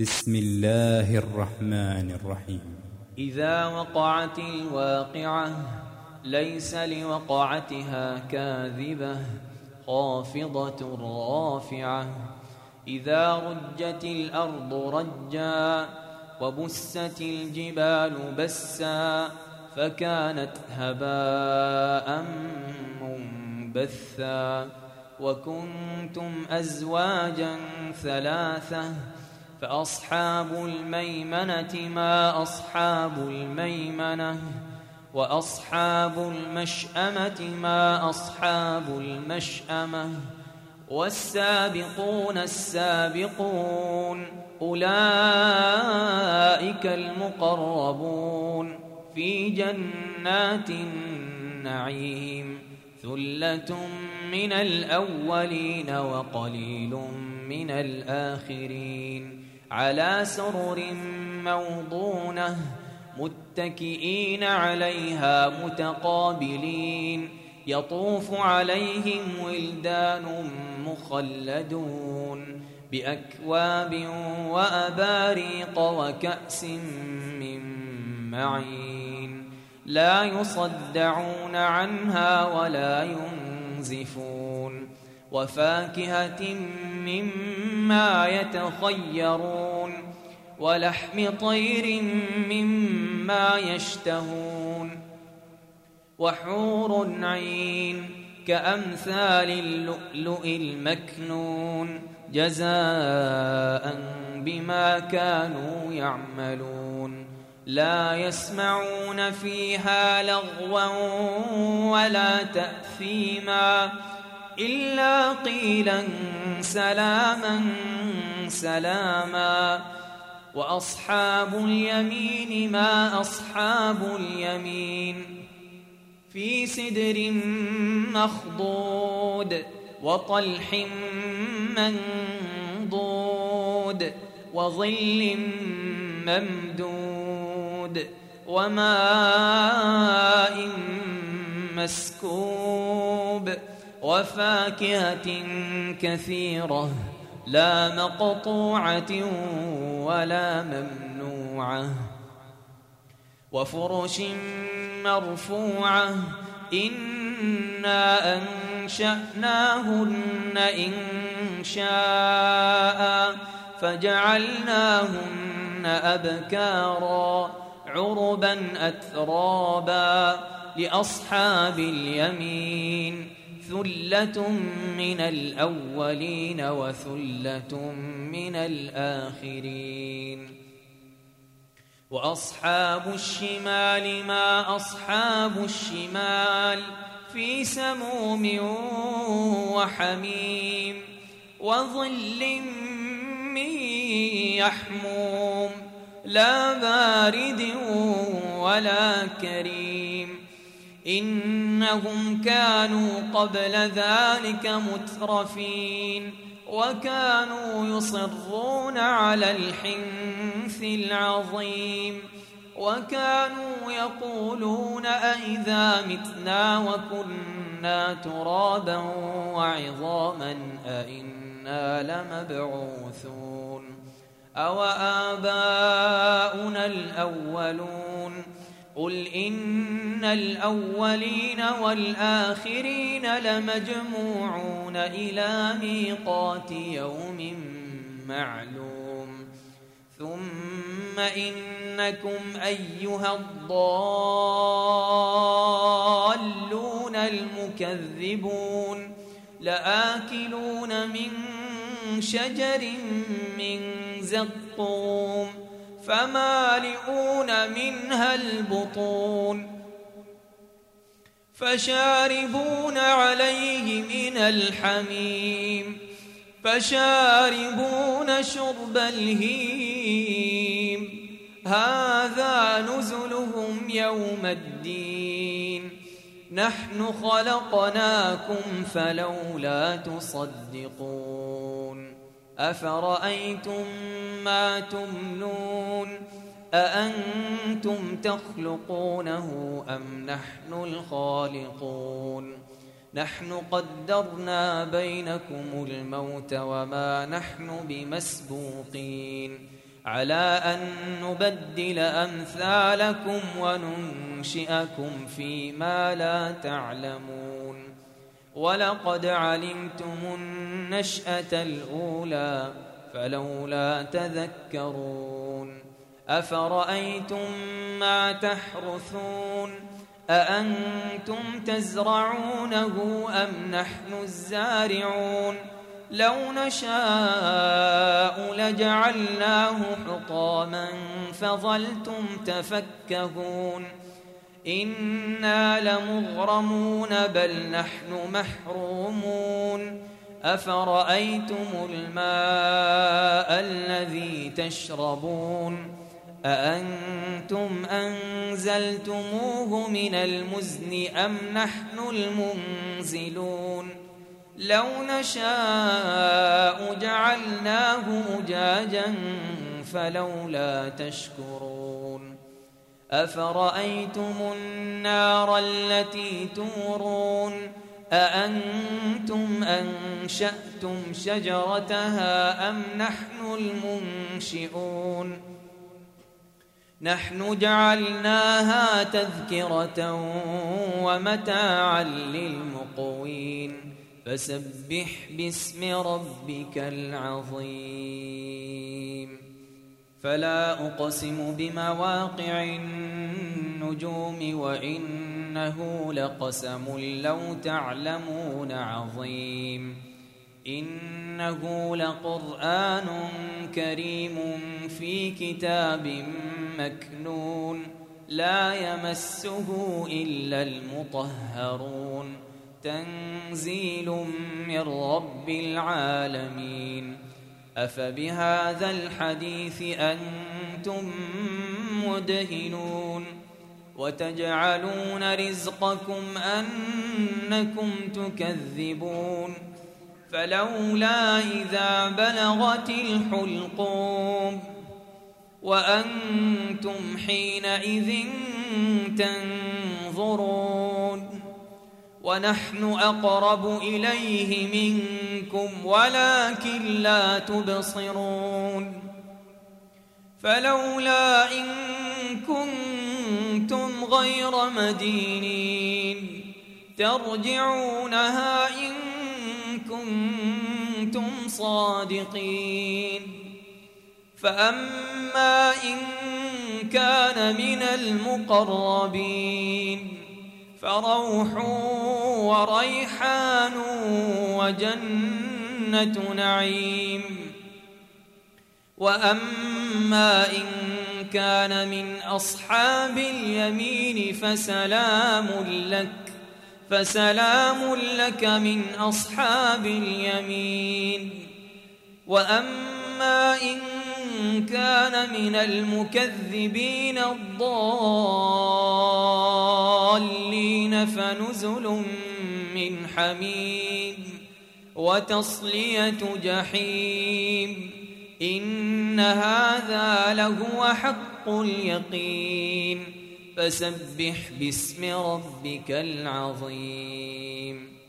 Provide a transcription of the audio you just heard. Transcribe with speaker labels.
Speaker 1: بسم الله الرحمن الرحيم.
Speaker 2: إذا وقعت الواقعة ليس لوقعتها كاذبة خافضة رافعة. إذا رجت الأرض رجا وبست الجبال بسا فكانت هباء منبثا. وكنتم أزواجا ثلاثة فأصحاب الميمنة ما أصحاب الميمنة وأصحاب المشأمة ما أصحاب المشأمة. والسابقون السابقون أولئك المقربون في جنات النعيم. ثلة من الأولين وقليل من الآخرين. على سرر موضونة متكئين عليها متقابلين. يطوف عليهم ولدان مخلدون بأكواب وأباريق وكأس من معين. لا يصدعون عنها ولا ينزفون. وفاكهة مما يتخيرون ولحم طير مما يشتهون. وحور عين كأمثال اللؤلؤ المكنون جزاء بما كانوا يعملون. لا يسمعون فيها لغوا ولا تأثيما إلا قيلا سلاما سلاما. وأصحاب اليمين ما أصحاب اليمين. في سدر مخضود وطلح منضود وظل ممدود وماء مسكوب. وفاكهة كثيرة لا مقطوعة ولا ممنوعة. وفرش مرفوعة إنا أنشأناهن إنشاء فجعلناهن أبكارا عربا أترابا. لأصحاب اليمين ثلة من الأولين وثلة من الآخرين. وأصحاب الشمال ما أصحاب الشمال. في سموم وحميم وظل من يحموم لا بارد ولا كريم. إنهم كانوا قبل ذلك مترفين وكانوا يصرون على الحنث العظيم. وكانوا يقولون أئذا متنا وكنا ترابا وعظاما أئنا لمبعوثون أو آباؤنا الأولون. قل إن الأولين والآخرين لمجموعون إلى ميقات يوم معلوم. ثم إنكم أيها الضالون المكذبون لآكلون من شجر من زقوم فمالئون منها البطون فشاربون عليه من الحميم فشاربون شرب الهيم. هذا نزلهم يوم الدين. نحن خلقناكم فلولا تصدقون. أفرأيتم ما تمنون أأنتم تخلقونه أم نحن الخالقون. نحن قدرنا بينكم الموت وما نحن بمسبوقين على أن نبدل أمثالكم وننشئكم فيما لا تعلمون ولقد علمتم النشأة الأولى فلولا تذكرون أفرأيتم ما تحرثون أأنتم تزرعونه أم نحن الزارعون لو نشاء لجعلناه حطاما فظلتم تفكهون إنا لمغرمون بل نحن محرومون أفرأيتم الماء الذي تشربون أأنتم أنزلتموه من المزن أم نحن المنزلون لو نشاء جعلناه أجاجا فلولا تشكرون أفرأيتم النار التي تورون أأنتم أنشأتم شجرتها أم نحن المنشئون نحن جعلناها تذكرة ومتاعا للمقوين فسبح باسم ربك العظيم فلا أقسم بمواقع النجوم وإنه لقسم لو تعلمون عظيم إنه لقرآن كريم في كتاب مكنون لا يمسه إلا المطهرون تنزيل من رب العالمين أفبهذا الحديث أنتم مدهنون وتجعلون رزقكم أنكم تكذبون فلولا إذا بلغت الحلقوم وأنتم حينئذ تنظرون ونحن أقرب إليه منكم ولكن لا تبصرون فلولا إن كنتم غير مدينين ترجعونها إن كنتم صادقين فأما إن كان من المقربين فروح وريحان وجنة نعيم وأما إن كان من أصحاب اليمين فسلام لك من أصحاب اليمين وأما إن كان من المكذبين الضالين فنزل من حميم وتصلية جحيم إن هذا لهو حق اليقين فسبح باسم ربك العظيم